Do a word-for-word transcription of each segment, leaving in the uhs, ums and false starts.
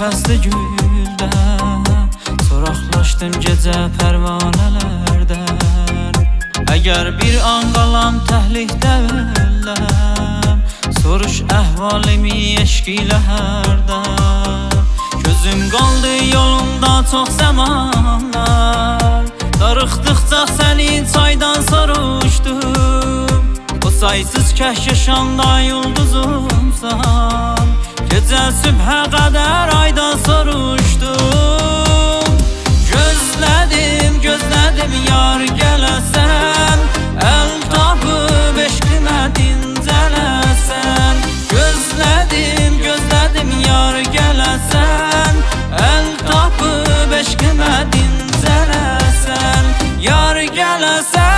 nəfəsli güldə, soraqlaşdın gecə pərvanələrdən. Əgər bir an qalam təhlikdə öləm, soruş əhvalimi eşq ilə hərdən. Gözüm qaldı yolunda çox zamanlar, darıxdıqca səni çaydan soruşdum. O saysız kəhkəşanda yıldızımsan, gecə sübhə qədər aydan soruşdum. Gözlədim, gözlədim yar gələsən, əl tapıb eşqimə dincələsən. Gözlədim, gözlədim yar gələsən, əl tapıb eşqimə dincələsən. Yar gələsən.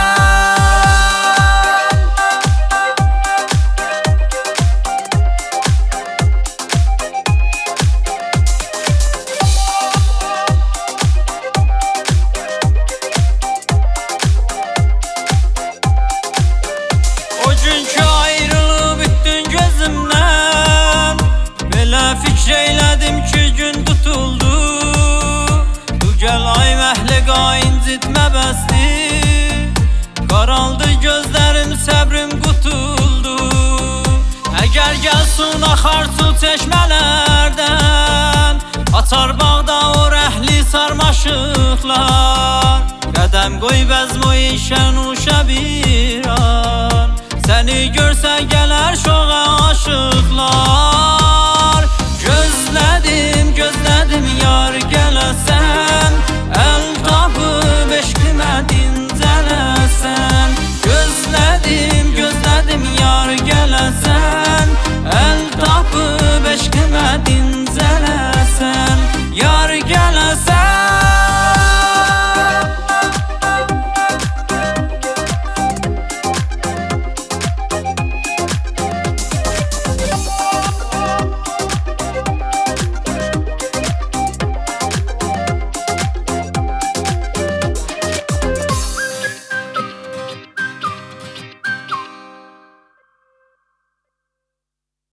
Fikr eylədim ki gün tutuldu, bu gəl ay məhliqa incitmə bəsdi. Qaraldı gözlərim, səbrim qutuldu. Əgər gəlsin axar su çeşmələrdən, açar bağda o rəhli sarmaşıqlar. Qədəm qoy bəzmoy şən uşa bir an, səni görsə gələr şo